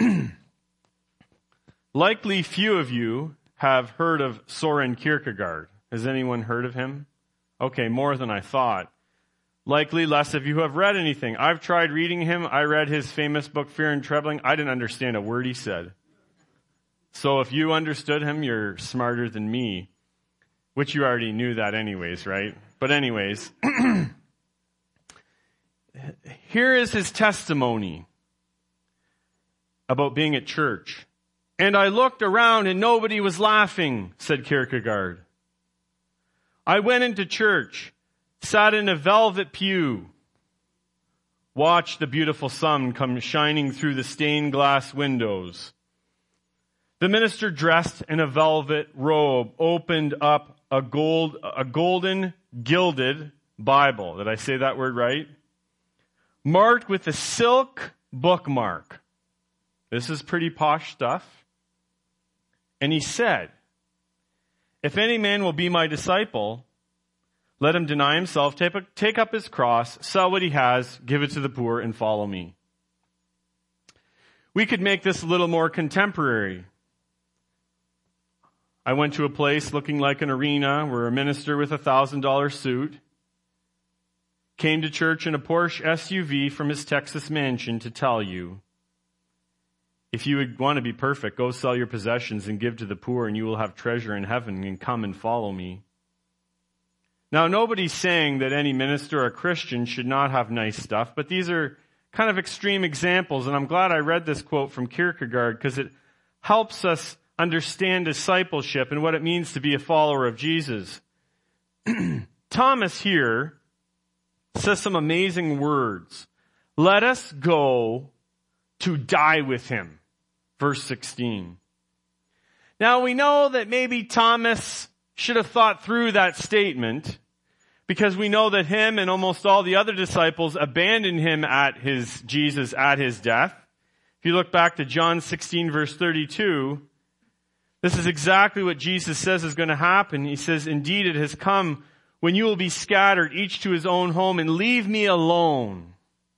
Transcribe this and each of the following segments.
Likely few of you have heard of Soren Kierkegaard. Has anyone heard of him? Okay, more than I thought. Likely less of you have read anything. I've tried reading him. I read his famous book, Fear and Trembling. I didn't understand a word he said. So if you understood him, you're smarter than me. Which you already knew that anyways, right? But anyways, here is his testimony about being at church. And I looked around and nobody was laughing, said Kierkegaard. I went into church, sat in a velvet pew, watched the beautiful sun come shining through the stained glass windows. The minister, dressed in a velvet robe, opened up a golden gilded Bible. Did I say that word right? Marked with a silk bookmark. This is pretty posh stuff. And he said, if any man will be my disciple, let him deny himself, take up his cross, sell what he has, give it to the poor, and follow me. We could make this a little more contemporary. I went to a place looking like an arena where a minister with a $1,000 suit came to church in a Porsche SUV from his Texas mansion to tell you, if you would want to be perfect, go sell your possessions and give to the poor, and you will have treasure in heaven, and come and follow me. Now, nobody's saying that any minister or Christian should not have nice stuff, but these are kind of extreme examples, and I'm glad I read this quote from Kierkegaard because it helps us understand discipleship and what it means to be a follower of Jesus. Thomas here says some amazing words. Let us go to die with him. Verse 16. Now we know that maybe Thomas should have thought through that statement because we know that him and almost all the other disciples abandoned him at Jesus at his death. If you look back to John 16 verse 32, this is exactly what Jesus says is going to happen. He says, indeed it has come when you will be scattered, each to his own home, and leave me alone.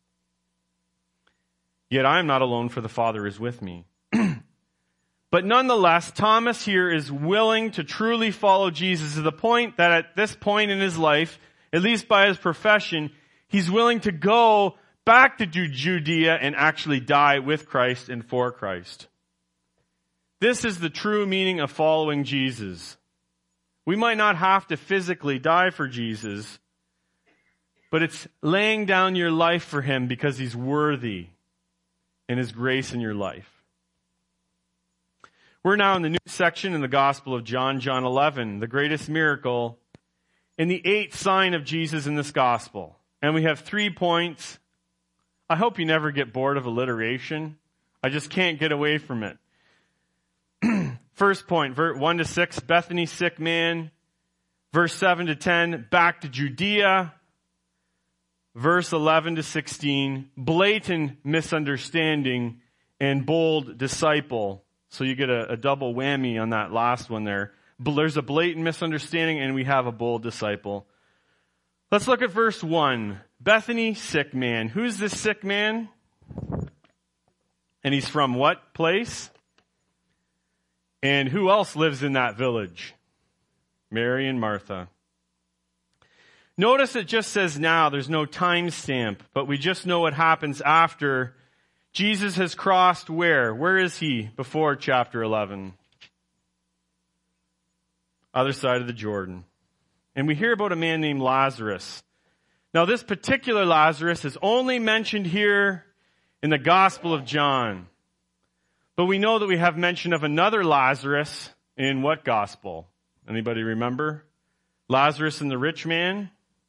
Yet I am not alone, for the Father is with me. But nonetheless, Thomas here is willing to truly follow Jesus to the point that at this point in his life, at least by his profession, he's willing to go back to Judea and actually die with Christ and for Christ. This is the true meaning of following Jesus. We might not have to physically die for Jesus, but it's laying down your life for him because he's worthy and his grace in your life. We're now in the new section in the Gospel of John, John 11, the greatest miracle and the 8th sign of Jesus in this Gospel. And we have 3 points. I hope you never get bored of alliteration. I just can't get away from it. First point, 1 to 6, Bethany, sick man. Verse 7 to 10, back to Judea. Verse 11 to 16, blatant misunderstanding and bold disciple. So you get a double whammy on that last one there. There's a blatant misunderstanding and we have a bold disciple. Let's look at verse 1. Bethany, sick man. Who's this sick man? And he's from what place? And who else lives in that village? Mary and Martha. Notice it just says now. There's no time stamp, but we just know what happens after Jesus has crossed where? Where is he before chapter 11? Other side of the Jordan. And we hear about a man named Lazarus. Now this particular Lazarus is only mentioned here in the Gospel of John. But we know that we have mention of another Lazarus in what Gospel? Anybody remember? Lazarus and the rich man?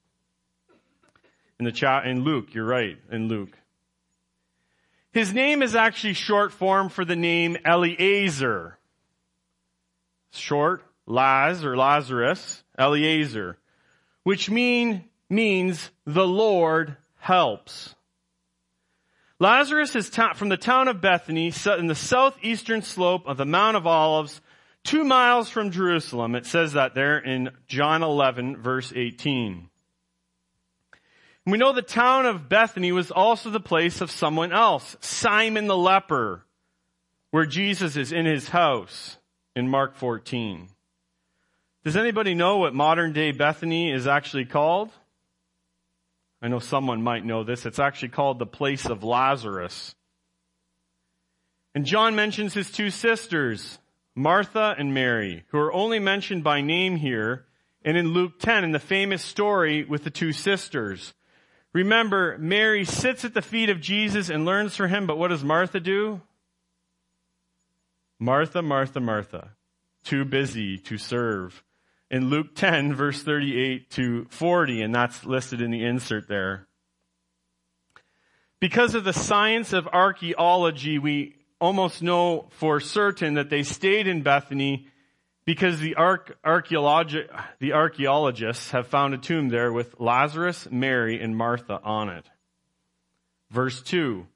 In Luke, you're right, in Luke. His name is actually short form for the name Eliezer. Short, Laz or Lazarus, Eliezer, which means the Lord helps. Lazarus is from the town of Bethany in the southeastern slope of the Mount of Olives, 2 miles from Jerusalem. It says that there in John 11, verse 18. We know the town of Bethany was also the place of someone else, Simon the leper, where Jesus is in his house in Mark 14. Does anybody know what modern day Bethany is actually called? I know someone might know this. It's actually called the place of Lazarus. And John mentions his two sisters, Martha and Mary, who are only mentioned by name here, and in Luke 10, in the famous story with the two sisters. Remember, Mary sits at the feet of Jesus and learns from him, but what does Martha do? Martha, Martha, Martha, too busy to serve. In Luke 10, verse 38 to 40, and that's listed in the insert there. Because of the science of archaeology, we almost know for certain that they stayed in Bethany because the archaeologists have found a tomb there with Lazarus, Mary, and Martha on it. Verse 2.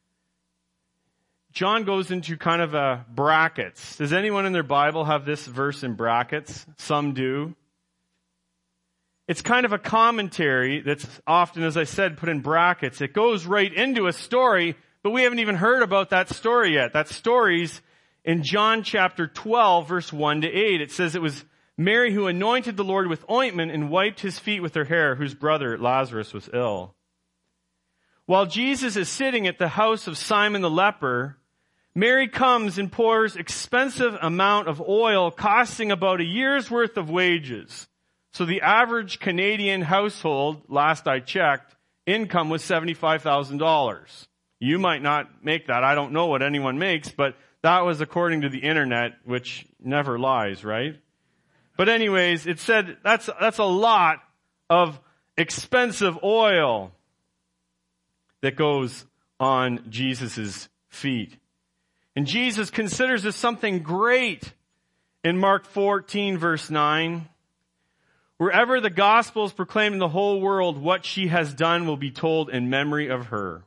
John goes into kind of a brackets. Does anyone in their Bible have this verse in brackets? Some do. It's kind of a commentary that's often, as I said, put in brackets. It goes right into a story, but we haven't even heard about that story yet. That story's in John chapter 12, verse 1 to 8. It says it was Mary who anointed the Lord with ointment and wiped his feet with her hair, whose brother Lazarus was ill. While Jesus is sitting at the house of Simon the leper, Mary comes and pours expensive amount of oil costing about a year's worth of wages. So the average Canadian household, last I checked, income was $75,000. You might not make that. I don't know what anyone makes, but that was according to the internet, which never lies, right? But anyways, it said that's a lot of expensive oil that goes on Jesus' feet. And Jesus considers this something great in Mark 14, verse 9. Wherever the gospel is proclaimed in the whole world, what she has done will be told in memory of her.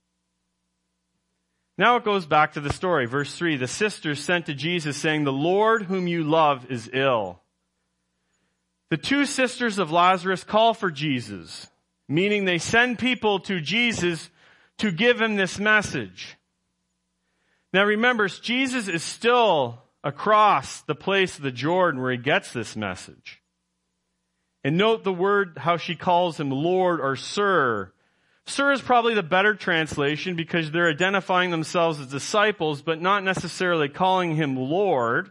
Now it goes back to the story. Verse 3, the sisters sent to Jesus saying, the Lord whom you love is ill. The two sisters of Lazarus call for Jesus, meaning they send people to Jesus to give him this message. Now remember, Jesus is still across the place of the Jordan where he gets this message. And note the word, how she calls him Lord or Sir. Sir is probably the better translation because they're identifying themselves as disciples, but not necessarily calling him Lord.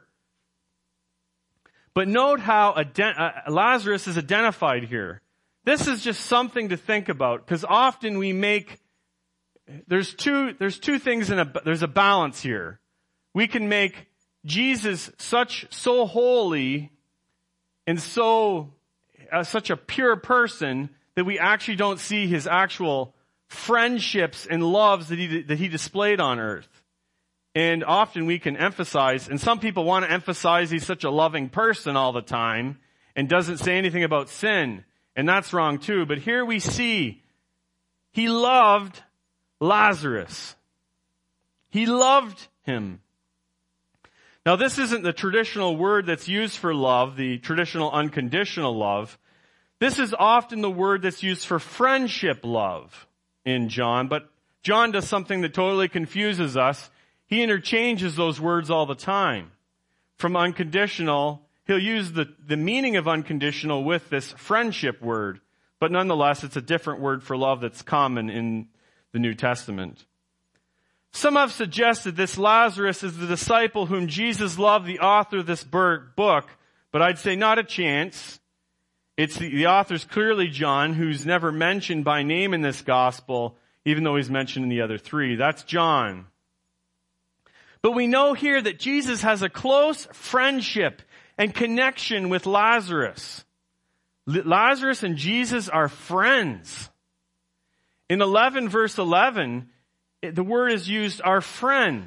But note how Lazarus is identified here. This is just something to think about, because often we make, there's two things there's a balance here. We can make Jesus so holy and such a pure person that we actually don't see his actual friendships and loves that he displayed on earth. And often we can emphasize, and some people want to emphasize he's such a loving person all the time and doesn't say anything about sin. And that's wrong too. But here we see he loved Lazarus. He loved him. Now this isn't the traditional word that's used for love, the traditional unconditional love. This is often the word that's used for friendship love in John, but John does something that totally confuses us. He interchanges those words all the time. From unconditional, he'll use the meaning of unconditional with this friendship word, but nonetheless, it's a different word for love that's common in the New Testament. Some have suggested this Lazarus is the disciple whom Jesus loved, the author of this book, but I'd say not a chance. It's the author's clearly John, who's never mentioned by name in this gospel, even though he's mentioned in the other three. That's John. But we know here that Jesus has a close friendship and connection with Lazarus. Lazarus and Jesus are friends. In 11 verse 11, the word is used, our friend.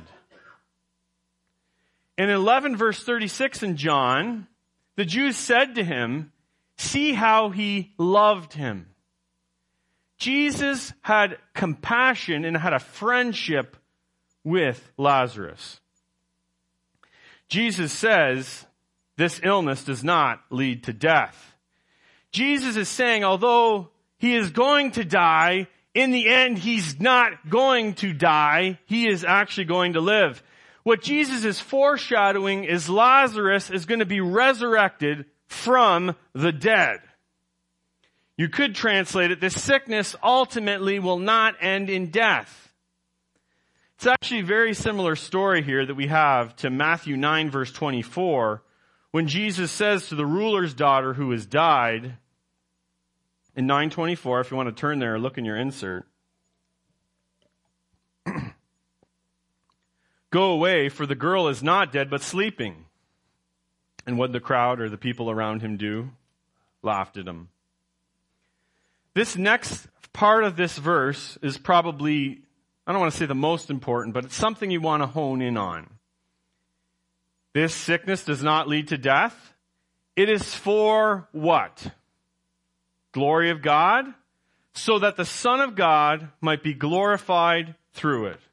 In 11 verse 36 in John, the Jews said to him, see how he loved him. Jesus had compassion and had a friendship with Lazarus. Jesus says this illness does not lead to death. Jesus is saying, although he is going to die, in the end he's not going to die. He is actually going to live. What Jesus is foreshadowing is Lazarus is going to be resurrected from the dead. You could translate it, this sickness ultimately will not end in death. It's actually a very similar story here that we have to Matthew 9 verse 24, when Jesus says to the ruler's daughter who has died, in 9:24, if you want to turn there, look in your insert. Go away, for the girl is not dead, but sleeping. And what did the crowd or the people around him do? Laughed at him. This next part of this verse is probably, I don't want to say the most important, but it's something you want to hone in on. This sickness does not lead to death. It is for what? Glory of God, so that the Son of God might be glorified through it.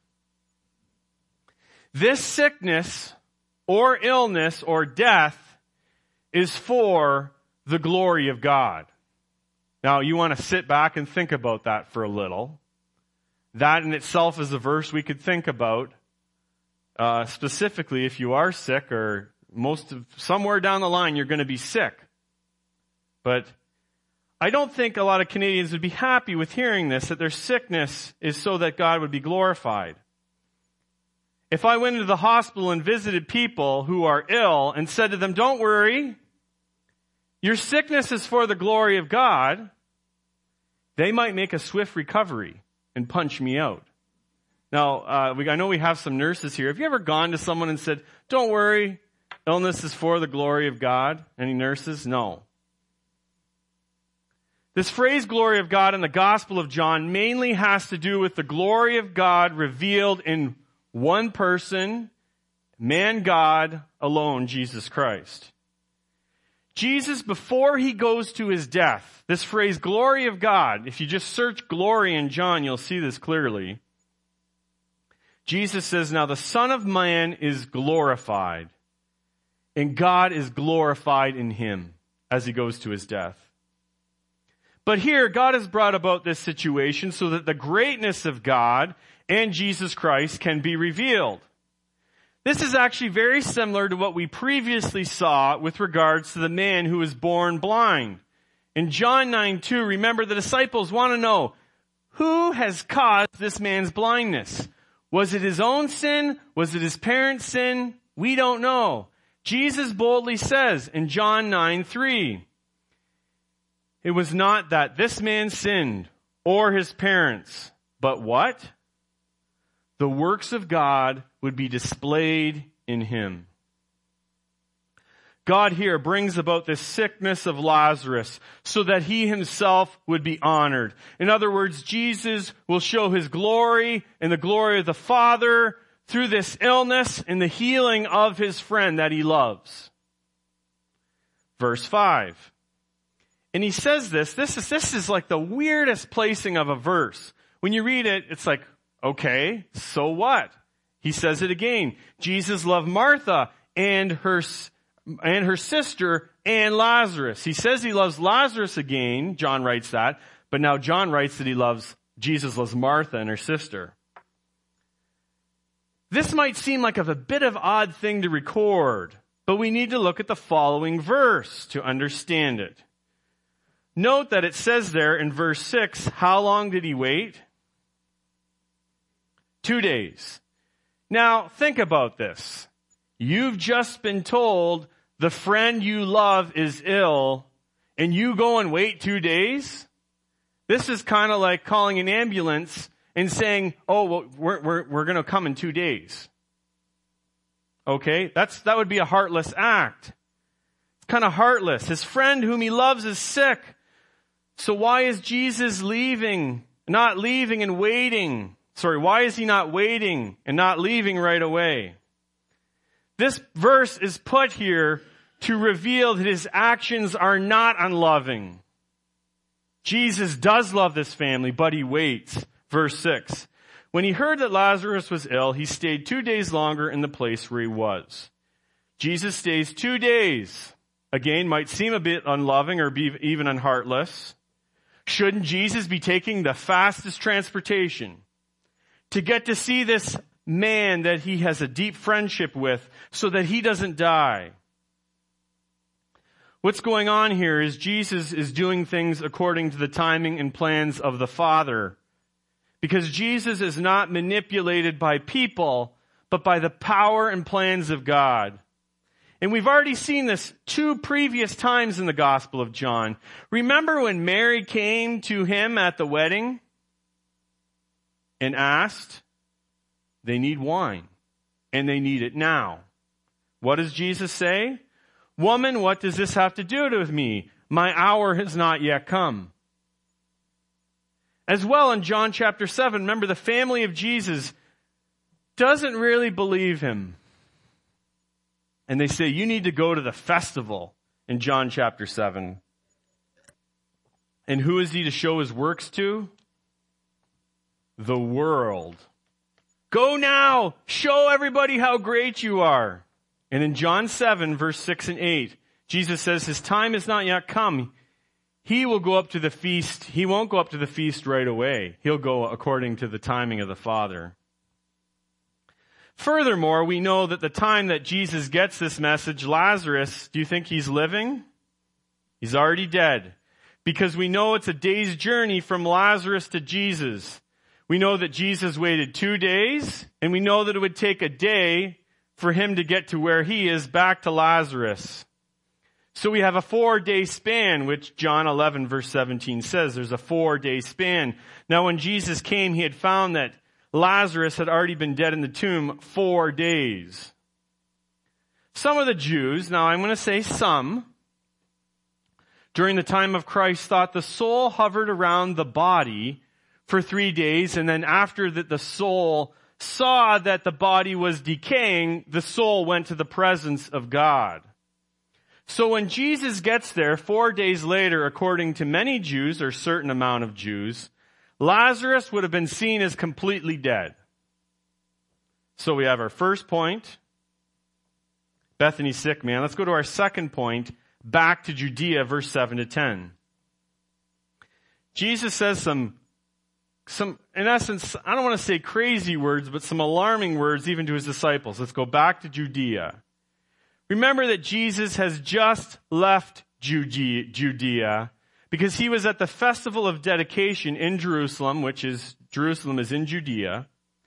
This sickness or illness or death is for the glory of God. Now, you want to sit back and think about that for a little. That in itself is a verse we could think about, specifically if you are sick or somewhere down the line you're going to be sick. But I don't think a lot of Canadians would be happy with hearing this, that their sickness is so that God would be glorified. If I went into the hospital and visited people who are ill and said to them, don't worry, your sickness is for the glory of God, they might make a swift recovery and punch me out. Now, I know we have some nurses here. Have you ever gone to someone and said, don't worry, illness is for the glory of God? Any nurses? No. This phrase, glory of God, in the Gospel of John mainly has to do with the glory of God revealed in one person, man God alone, Jesus Christ. Jesus, before he goes to his death, this phrase, glory of God, if you just search glory in John, you'll see this clearly. Jesus says, now the Son of Man is glorified, and God is glorified in him as he goes to his death. But here, God has brought about this situation so that the greatness of God and Jesus Christ can be revealed. This is actually very similar to what we previously saw with regards to the man who was born blind. In John 9:2, remember the disciples want to know, who has caused this man's blindness? Was it his own sin? Was it his parents' sin? We don't know. Jesus boldly says in John 9:3, it was not that this man sinned or his parents, but what? The works of God would be displayed in him. God here brings about this sickness of Lazarus so that he himself would be honored. In other words, Jesus will show his glory and the glory of the Father through this illness and the healing of his friend that he loves. Verse 5. And he says this is like the weirdest placing of a verse. When you read it, it's like, okay, so what? He says it again. Jesus loved Martha and her sister and Lazarus. He says he loves Lazarus again. John writes that. But now John writes that Jesus loves Martha and her sister. This might seem like a bit of odd thing to record, but we need to look at the following verse to understand it. Note that it says there in verse 6, how long did he wait? 2 days. Now, think about this. You've just been told the friend you love is ill, and you go and wait 2 days? This is kind of like calling an ambulance and saying, oh, well, we're going to come in 2 days. Okay? That would be a heartless act. It's kind of heartless. His friend whom he loves is sick. So why is Jesus not leaving and waiting? Why is he not waiting and not leaving right away? This verse is put here to reveal that his actions are not unloving. Jesus does love this family, but he waits. Verse 6. When he heard that Lazarus was ill, he stayed 2 days longer in the place where he was. Jesus stays 2 days. Again, might seem a bit unloving or be even unheartless. Shouldn't Jesus be taking the fastest transportation to get to see this man that he has a deep friendship with so that he doesn't die. What's going on here is Jesus is doing things according to the timing and plans of the Father. Because Jesus is not manipulated by people, but by the power and plans of God. And we've already seen this 2 previous times in the Gospel of John. Remember when Mary came to him at the wedding and asked, they need wine, and they need it now. What does Jesus say? Woman, what does this have to do with me? My hour has not yet come. As well in John chapter 7, remember the family of Jesus doesn't really believe him. And they say, you need to go to the festival in John chapter 7. And who is he to show his works to? The world. Go now, show everybody how great you are. And in John 7, verse 6 and 8, Jesus says his time has not yet come. He will go up to the feast. He won't go up to the feast right away. He'll go according to the timing of the Father. Furthermore, we know that the time that Jesus gets this message, Lazarus, do you think he's living? He's already dead. Because we know it's a day's journey from Lazarus to Jesus. We know that Jesus waited 2 days, and we know that it would take a day for him to get to where he is, back to Lazarus. So we have a 4-day span, which John 11 verse 17 says. There's a 4-day span. Now when Jesus came, he had found that Lazarus had already been dead in the tomb 4 days. Some of the Jews, now I'm going to say some, during the time of Christ thought the soul hovered around the body for 3 days, and then after that the soul saw that the body was decaying, the soul went to the presence of God. So when Jesus gets there 4 days later, according to many Jews, or a certain amount of Jews, Lazarus would have been seen as completely dead. So we have our first point, Bethany's sick man. Let's go to our second point, back to Judea, verse 7 to 10. Jesus says some, in essence, I don't want to say crazy words, but some alarming words even to his disciples. Let's go back to Judea. Remember that Jesus has just left Judea because he was at the festival of dedication in Jerusalem, Jerusalem is in Judea.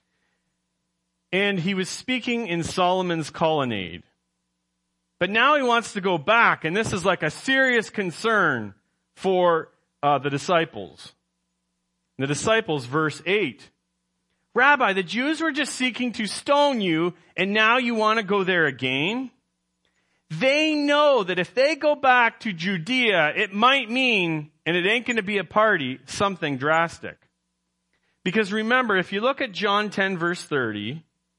And he was speaking in Solomon's colonnade. But now he wants to go back, and this is like a serious concern for the disciples. The disciples, verse 8. Rabbi, the Jews were just seeking to stone you, and now you want to go there again? They know that if they go back to Judea, it might mean, and it ain't going to be a party, something drastic. Because remember, if you look at John 10 verse 30,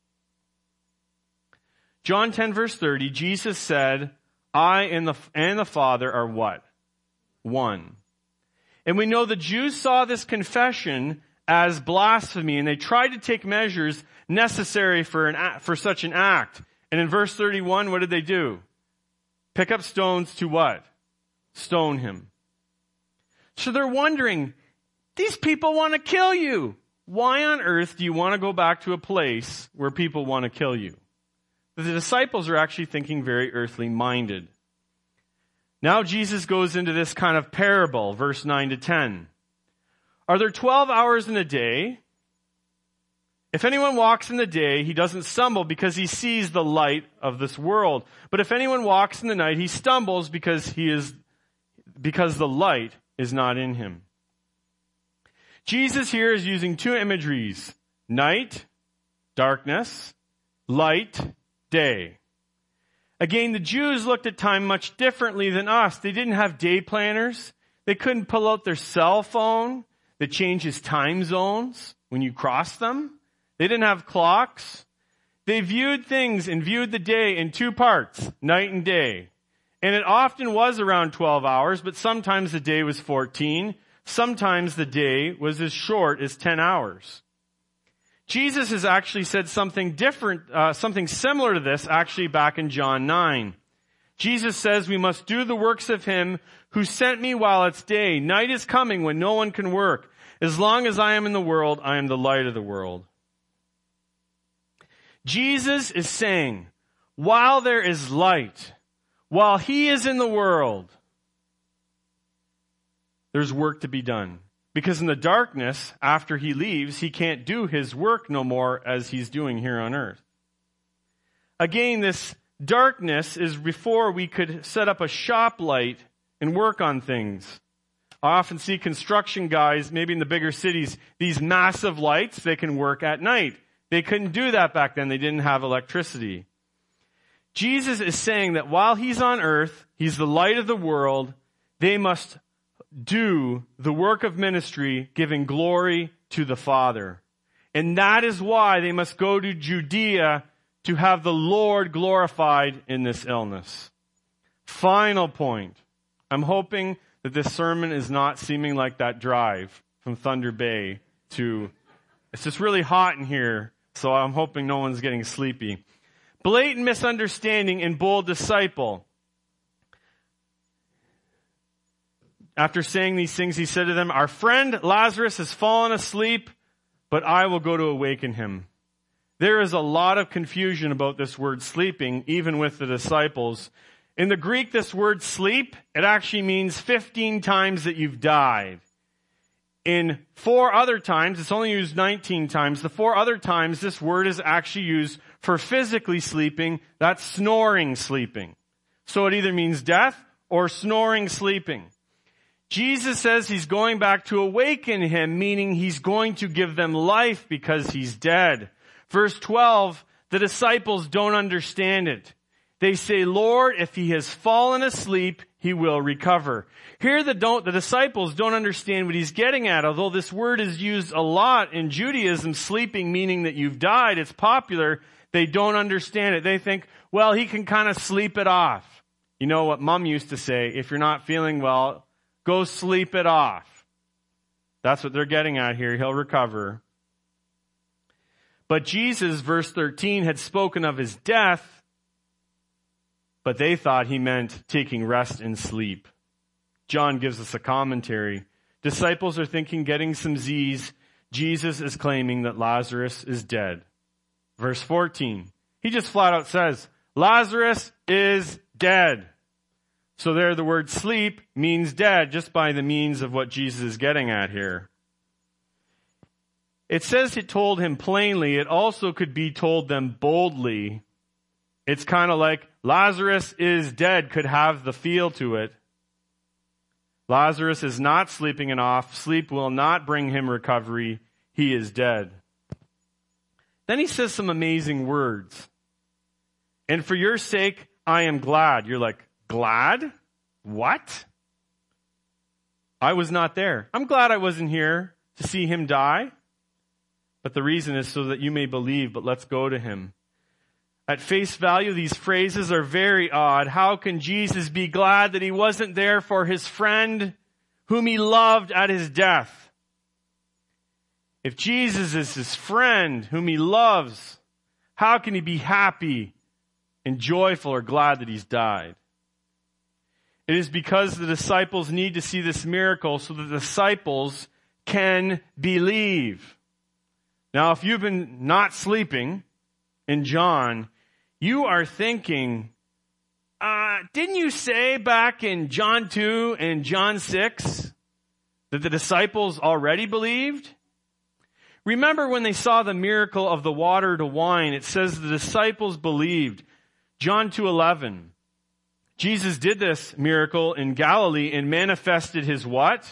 Jesus said, I and the Father are what? One. And we know the Jews saw this confession as blasphemy, and they tried to take measures necessary for such an act. And in verse 31, what did they do? Pick up stones to what? Stone him. So they're wondering, these people want to kill you. Why on earth do you want to go back to a place where people want to kill you? The disciples are actually thinking very earthly minded. Now Jesus goes into this kind of parable, verse 9 to 10. Are there 12 hours in a day? If anyone walks in the day, he doesn't stumble because he sees the light of this world. But if anyone walks in the night, he stumbles because the light is not in him. Jesus here is using two imageries: night, darkness, light, day. Again, the Jews looked at time much differently than us. They didn't have day planners. They couldn't pull out their cell phone that changes time zones when you cross them. They didn't have clocks. They viewed things and viewed the day in two parts, night and day. And it often was around 12 hours, but sometimes the day was 14. Sometimes the day was as short as 10 hours. Jesus has actually said something different, something similar to this actually back in John 9. Jesus says we must do the works of him who sent me while it's day. Night is coming when no one can work. As long as I am in the world, I am the light of the world. Jesus is saying, while there is light, while he is in the world, there's work to be done. Because in the darkness, after he leaves, he can't do his work no more as he's doing here on earth. Again, this darkness is before we could set up a shop light and work on things. I often see construction guys, maybe in the bigger cities, these massive lights, they can work at night. They couldn't do that back then. They didn't have electricity. Jesus is saying that while he's on earth, he's the light of the world, they must do the work of ministry, giving glory to the Father. And that is why they must go to Judea to have the Lord glorified in this illness. Final point. I'm hoping that this sermon is not seeming like that drive from Thunder Bay to, it's just really hot in here, so I'm hoping no one's getting sleepy. Blatant misunderstanding and bold disciple. After saying these things, he said to them, "Our friend Lazarus has fallen asleep, but I will go to awaken him." There is a lot of confusion about this word sleeping, even with the disciples. In the Greek, this word sleep, it actually means 15 times that you've died. In 4 other times, it's only used 19 times. The 4 other times, this word is actually used for physically sleeping. That's snoring sleeping. So it either means death or snoring sleeping. Jesus says he's going back to awaken him, meaning he's going to give them life because he's dead. Verse 12, the disciples don't understand it. They say, "Lord, if he has fallen asleep, he will recover." Here the disciples don't understand what he's getting at. Although this word is used a lot in Judaism, sleeping meaning that you've died, it's popular, they don't understand it. They think, well, he can kind of sleep it off. You know what Mom used to say, if you're not feeling well, go sleep it off. That's what they're getting at here. He'll recover. But Jesus, verse 13, had spoken of his death, but they thought he meant taking rest and sleep. John gives us a commentary. Disciples are thinking getting some Z's. Jesus is claiming that Lazarus is dead. Verse 14, he just flat out says, Lazarus is dead. So there the word sleep means dead, just by the means of what Jesus is getting at here. It says it told him plainly. It also could be told them boldly. It's kind of like Lazarus is dead could have the feel to it. Lazarus is not sleeping it off. Sleep will not bring him recovery. He is dead. Then he says some amazing words. And for your sake, I am glad. You're like, glad? What? I was not there. I'm glad I wasn't here to see him die. But the reason is so that you may believe, but let's go to him. At face value, these phrases are very odd. How can Jesus be glad that he wasn't there for his friend whom he loved at his death? If Jesus is his friend whom he loves, how can he be happy and joyful or glad that he's died? It is because the disciples need to see this miracle so the disciples can believe. Now, if you've been not sleeping in John, you are thinking, didn't you say back in John 2 and John 6 that the disciples already believed? Remember when they saw the miracle of the water to wine, it says the disciples believed. John 2:11. Jesus did this miracle in Galilee and manifested his what?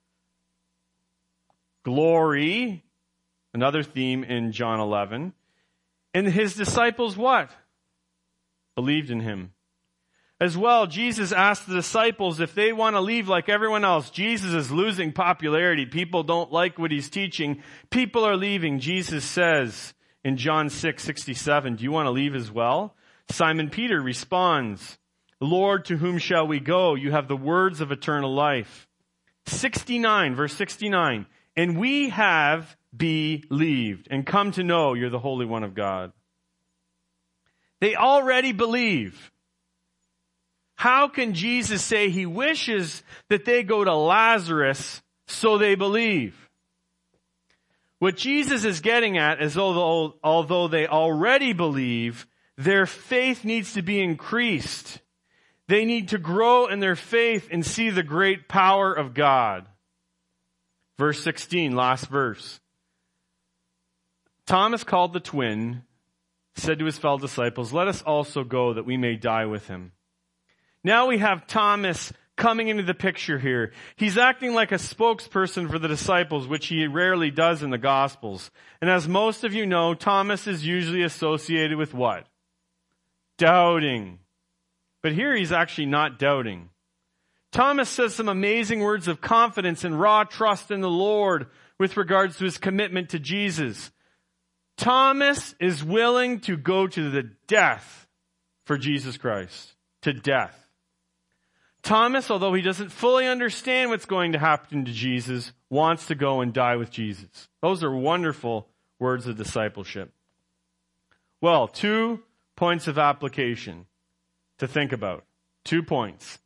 Glory. Another theme in John 11. And his disciples what? Believed in him. As well, Jesus asked the disciples if they want to leave like everyone else. Jesus is losing popularity. People don't like what he's teaching. People are leaving. Jesus says in John 6:67, do you want to leave as well? Simon Peter responds, Lord, to whom shall we go? You have the words of eternal life. 69, verse 69. And we have believed and come to know you're the Holy One of God. They already believe. How can Jesus say he wishes that they go to Lazarus so they believe? What Jesus is getting at is although they already believe, their faith needs to be increased. They need to grow in their faith and see the great power of God. Verse 16, last verse. Thomas, called the twin, said to his fellow disciples, "Let us also go that we may die with him." Now we have Thomas coming into the picture here. He's acting like a spokesperson for the disciples, which he rarely does in the Gospels. And as most of you know, Thomas is usually associated with what? Doubting. But here he's actually not doubting. Thomas says some amazing words of confidence and raw trust in the Lord with regards to his commitment to Jesus. Thomas is willing to go to the death for Jesus Christ. To death. Thomas, although he doesn't fully understand what's going to happen to Jesus, wants to go and die with Jesus. Those are wonderful words of discipleship. Well, 2 points of application to think about. 2 points.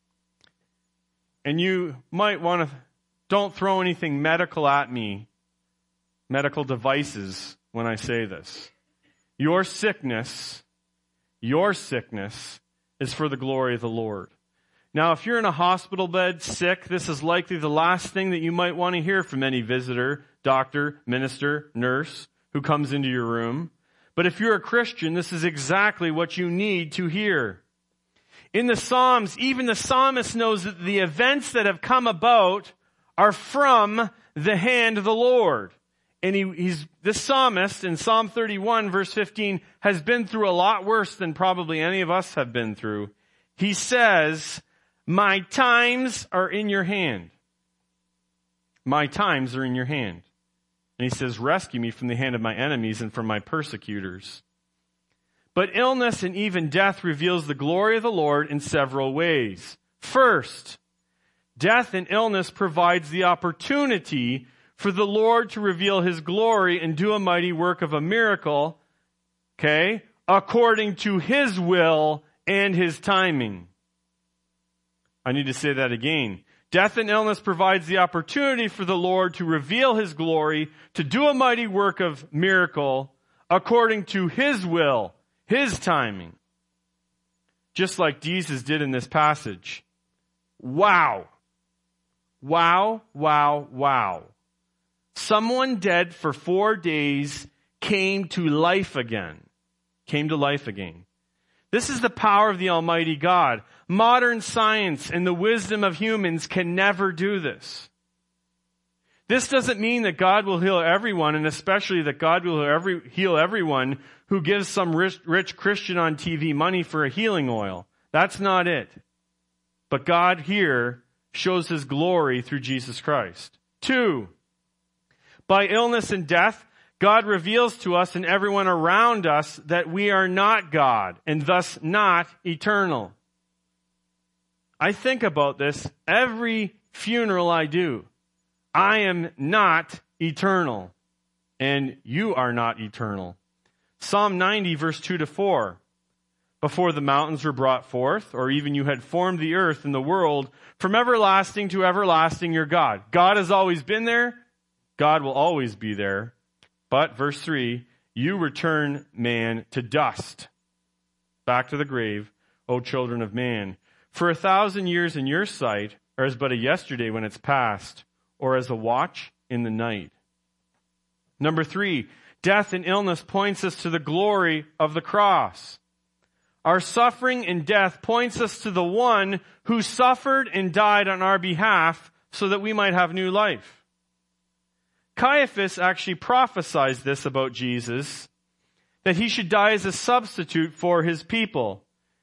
And you might want to, don't throw anything medical at me, medical devices, when I say this. Your sickness is for the glory of the Lord. Now, if you're in a hospital bed sick, this is likely the last thing that you might want to hear from any visitor, doctor, minister, nurse who comes into your room. But if you're a Christian, this is exactly what you need to hear. In the Psalms, even the psalmist knows that the events that have come about are from the hand of the Lord. And this psalmist in Psalm 31 verse 15 has been through a lot worse than probably any of us have been through. He says, "My times are in your hand. My times are in your hand." And he says, "Rescue me from the hand of my enemies and from my persecutors." But illness and even death reveals the glory of the Lord in several ways. First, death and illness provides the opportunity for the Lord to reveal his glory and do a mighty work of a miracle, according to his will and his timing. I need to say that again. Death and illness provides the opportunity for the Lord to reveal his glory, to do a mighty work of miracle according to his will, his timing. Just like Jesus did in this passage. Wow. Wow, wow, wow. Someone dead for 4 days came to life again. This is the power of the Almighty God. Modern science and the wisdom of humans can never do this. This doesn't mean that God will heal everyone, and especially that God will heal everyone who gives some rich Christian on TV money for a healing oil. That's not it. But God here shows his glory through Jesus Christ. 2, by illness and death, God reveals to us and everyone around us that we are not God and thus not eternal. I think about this every funeral I do. I am not eternal, and you are not eternal. Psalm 90 verse 2-4. Before the mountains were brought forth, or even you had formed the earth and the world, from everlasting to everlasting you're God. God has always been there. God will always be there. But, verse 3, you return man to dust. Back to the grave, O children of man. For 1,000 years in your sight are as but a yesterday when it's past, or as a watch in the night. Number 3, death and illness points us to the glory of the cross. Our suffering and death points us to the one who suffered and died on our behalf so that we might have new life. Caiaphas actually prophesied this about Jesus, that he should die as a substitute for his people.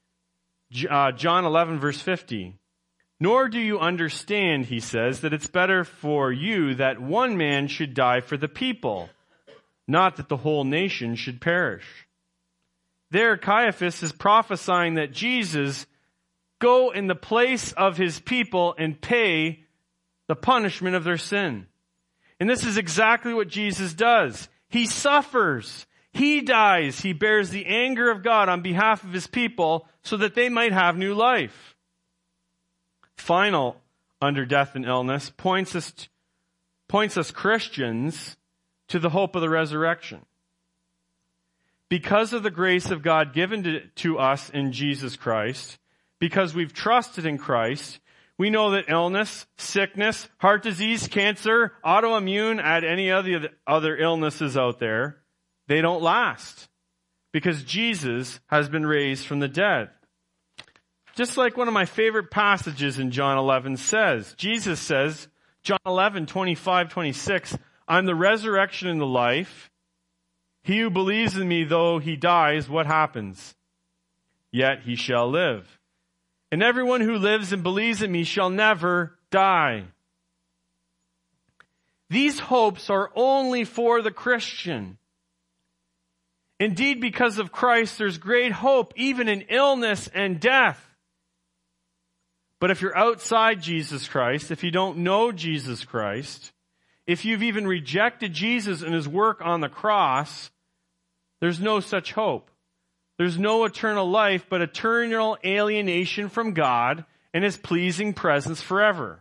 John 11 verse 50. Nor do you understand, he says, that it's better for you that one man should die for the people, not that the whole nation should perish. There, Caiaphas is prophesying that Jesus go in the place of his people and pay the punishment of their sin. And this is exactly what Jesus does. He suffers. He dies. He bears the anger of God on behalf of his people so that they might have new life. Final, under death and illness, points us Christians to the hope of the resurrection. Because of the grace of God given to us in Jesus Christ, because we've trusted in Christ, we know that illness, sickness, heart disease, cancer, autoimmune, add any other illnesses out there, they don't last. Because Jesus has been raised from the dead. Just like one of my favorite passages in John 11 says. Jesus says, John 11, 25, 26, I'm the resurrection and the life. He who believes in me, though he dies, what happens? Yet he shall live. And everyone who lives and believes in me shall never die. These hopes are only for the Christian. Indeed, because of Christ, there's great hope, even in illness and death. But if you're outside Jesus Christ, if you don't know Jesus Christ, if you've even rejected Jesus and his work on the cross, there's no such hope. There's no eternal life, but eternal alienation from God and his pleasing presence forever.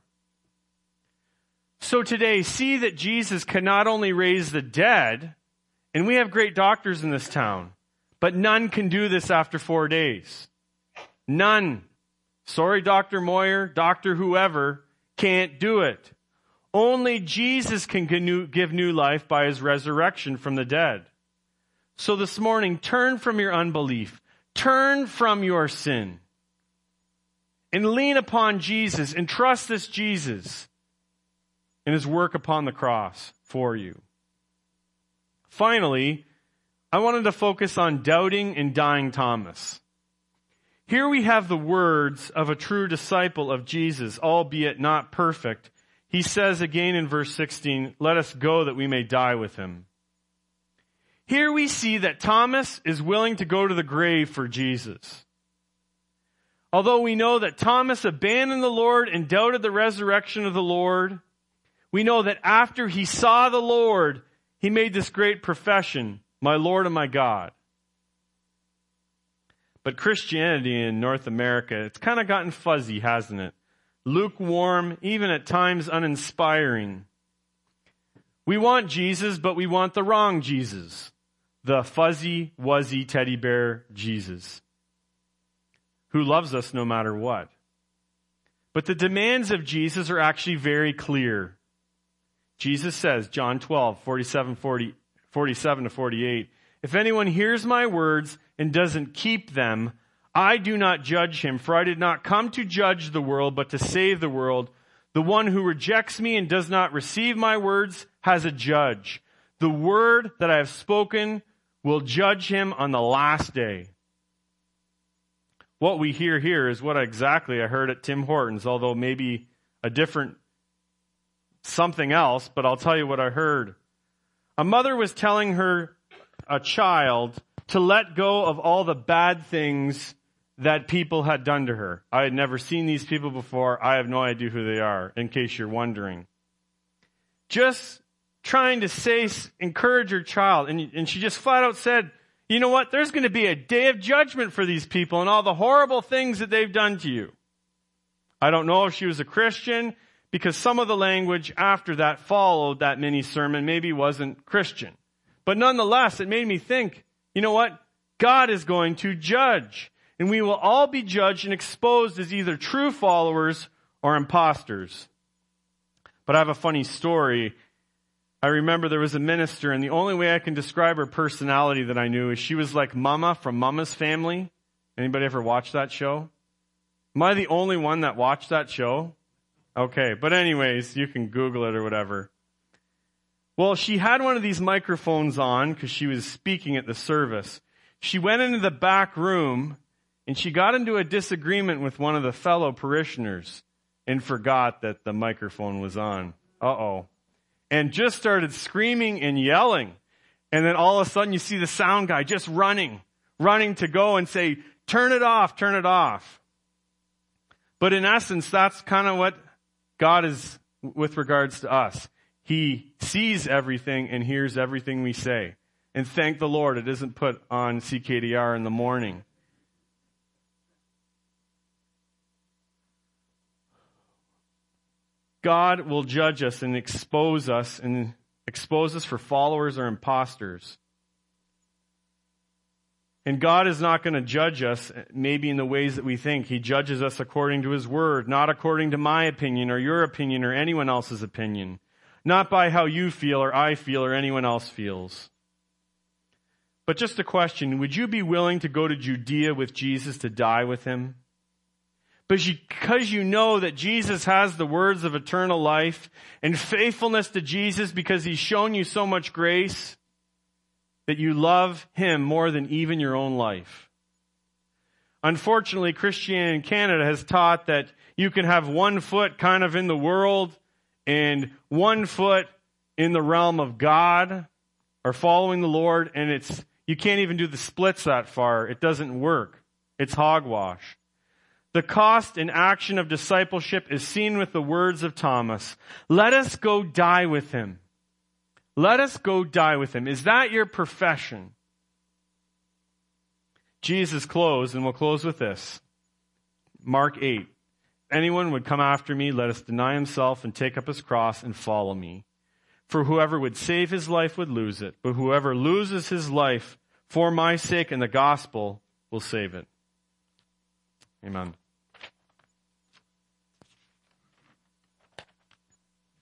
So today, see that Jesus can not only raise the dead, and we have great doctors in this town, but none can do this after 4 days. None. Sorry, Dr. Moyer, Dr. whoever, can't do it. Only Jesus can give new life by his resurrection from the dead. So this morning, turn from your unbelief. Turn from your sin. And lean upon Jesus and trust this Jesus and his work upon the cross for you. Finally, I wanted to focus on doubting and dying Thomas. Here we have the words of a true disciple of Jesus, albeit not perfect. He says again in verse 16, let us go that we may die with him. Here we see that Thomas is willing to go to the grave for Jesus. Although we know that Thomas abandoned the Lord and doubted the resurrection of the Lord, we know that after he saw the Lord, he made this great profession, my Lord and my God. But Christianity in North America, it's kind of gotten fuzzy, hasn't it? Lukewarm, even at times uninspiring. We want Jesus, but we want the wrong Jesus. The fuzzy, wuzzy teddy bear Jesus, who loves us no matter what. But the demands of Jesus are actually very clear. Jesus says, John 12, 47 to 48, if anyone hears my words and doesn't keep them, I do not judge him, for I did not come to judge the world, but to save the world. The one who rejects me and does not receive my words has a judge. The word that I have spoken will judge him on the last day. What we hear here is what exactly I heard at Tim Hortons, although maybe a different something else, but I'll tell you what I heard. A mother was telling a child to let go of all the bad things that people had done to her. I had never seen these people before. I have no idea who they are, in case you're wondering. Just trying to encourage her child. And she just flat out said, you know what? There's going to be a day of judgment for these people and all the horrible things that they've done to you. I don't know if she was a Christian, because some of the language after that followed that mini sermon maybe wasn't Christian. But nonetheless, it made me think, you know what? God is going to judge. And we will all be judged and exposed as either true followers or imposters. But I have a funny story. I remember there was a minister, and the only way I can describe her personality that I knew is she was like Mama from Mama's Family. Anybody ever watch that show? Am I the only one that watched that show? Okay, but anyways, you can Google it or whatever. Well, she had one of these microphones on because she was speaking at the service. She went into the back room and she got into a disagreement with one of the fellow parishioners and forgot that the microphone was on. Uh-oh. And just started screaming and yelling. And then all of a sudden you see the sound guy just running to go and say, turn it off, turn it off. But in essence, that's kind of what God is with regards to us. He sees everything and hears everything we say. And thank the Lord it isn't put on CKDR in the morning. God will judge us and expose us and expose us for followers or imposters. And God is not going to judge us maybe in the ways that we think. He judges us according to His Word, not according to my opinion or your opinion or anyone else's opinion. Not by how you feel or I feel or anyone else feels. But just a question, would you be willing to go to Judea with Jesus to die with Him? Because you know that Jesus has the words of eternal life and faithfulness to Jesus because He's shown you so much grace, that you love Him more than even your own life. Unfortunately, Christianity in Canada has taught that you can have one foot kind of in the world and one foot in the realm of God or following the Lord, and you can't even do the splits that far. It doesn't work. It's hogwash. The cost and action of discipleship is seen with the words of Thomas. Let us go die with Him. Let us go die with Him. Is that your profession? Jesus closed, and we'll close with this. Mark 8. If anyone would come after me, let us deny himself and take up his cross and follow me. For whoever would save his life would lose it, but whoever loses his life for my sake and the gospel will save it. Amen.